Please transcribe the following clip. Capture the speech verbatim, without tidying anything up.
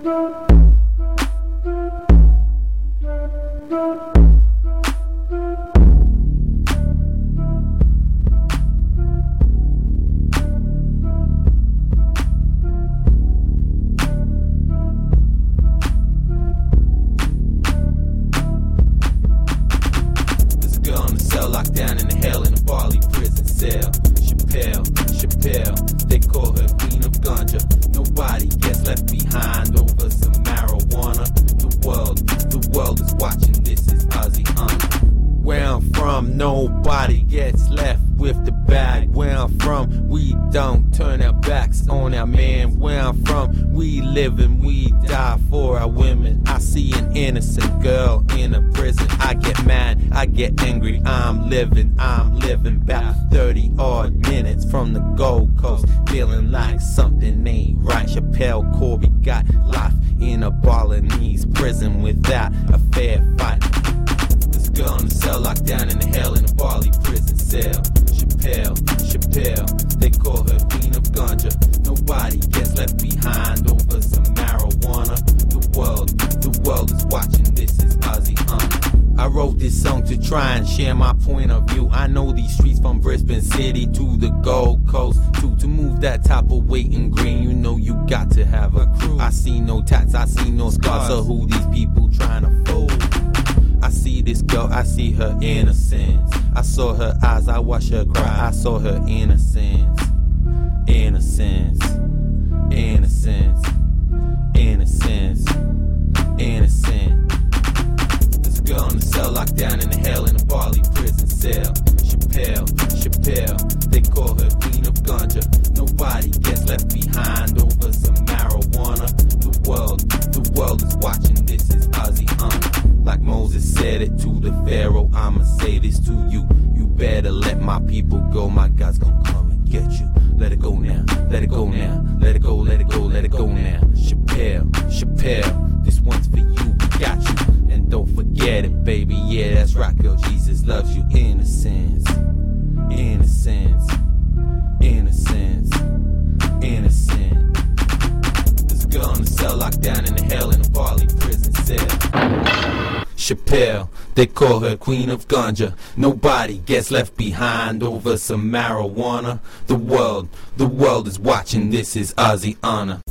Locked down in the hell in a Bali prison cell. Chappelle, Chappelle, they call her Queen of Ganja. Nobody gets left behind over some marijuana. The world, the world is watching. This is Ozzy Honor. Where I'm from, nobody gets left with the bag. Where I'm from, we don't turn our backs on our man. Where I'm from, we live and we die for our women. I see an innocent girl in a prison. I get mad, I get angry. I'm living, I'm living about thirty odd minutes from the Gold Coast, feeling like something ain't right. Chappelle Corby got life in a Balinese prison without a fair fight. This girl in the cell locked down in the hell in a Bali prison cell. Chappelle, Chappelle, they call her Queen of Ganja. Nobody gets left behind over some marijuana. The world, the world is watching. This is Ozzy Honor. I wrote this song to try and share my point of view. I know these streets from Brisbane City to the Gold Coast. To, to move that type of weight and green, you know you got to have a crew. I see no tats, I see no scars. So who these people trying to fool? I see this girl, I see her innocence. I saw her eyes, I watched her cry. I saw her innocence. Innocence. Innocence. Innocence. Innocent. This girl in the cell locked down in the hell in a Bali prison cell. Chappelle, Chappelle, they call her Queen of Ganja. Nobody gets left behind over some marijuana. The world, the world is watching. This is Ozzy Honor. Like Moses said it to the Pharaoh, I'ma say this to you. You better let my people go. My God's gonna come and get you. Let it go now, let it go now, let it go, let it go, let it go now. Chappelle, Chappelle, this one's for you, we got you. And don't forget it, baby, yeah, that's right, girl, Jesus loves you. Innocence, innocence, innocence, innocent. This girl in the cell locked down in the hell in a Bali prison cell. Chappelle, they call her Queen of Ganja. Nobody gets left behind over some marijuana. The world, the world is watching. This is Ozzy Honor.